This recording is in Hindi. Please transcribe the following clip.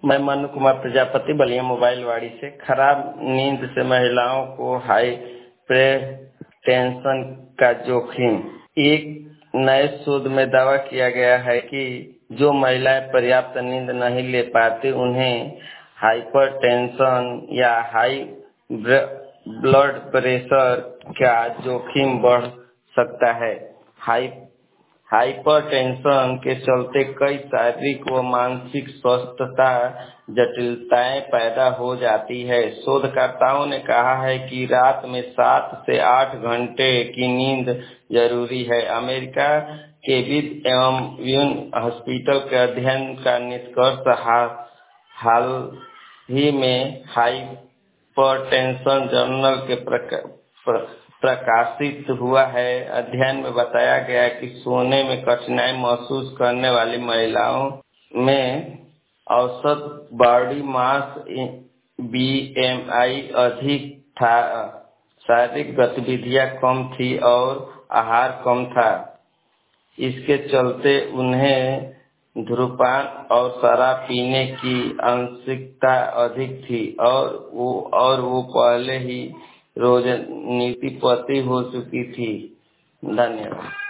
मैं मनु कुमार प्रजापति बलिया मोबाइल वाड़ी से। खराब नींद से महिलाओं को हाइपरटेंशन का जोखिम। एक नए शोध में दावा किया गया है कि जो महिलाएं पर्याप्त नींद नहीं ले पाती उन्हें हाइपरटेंशन या हाई ब्लड प्रेशर का जोखिम बढ़ सकता है। हाइपरटेंशन के चलते कई शारीरिक व मानसिक स्वास्थ्य जटिलताएं पैदा हो जाती है। शोधकर्ताओं ने कहा है कि रात में 7 से 8 घंटे की नींद जरूरी है। अमेरिका के वित्त एवं यून हॉस्पिटल के अध्ययन का निष्कर्ष हाल ही में हाइपरटेंशन जर्नल के प्रकाशित हुआ है। अध्ययन में बताया गया कि सोने में कठिनाई महसूस करने वाली महिलाओं में औसत बॉडी मास BMI अधिक था, शारीरिक गतिविधियां कम थी और आहार कम था। इसके चलते उन्हें धूम्रपान और शराब पीने की आंशिकता अधिक थी और वो पहले ही रोजनीतिपति हो चुकी थी। धन्यवाद।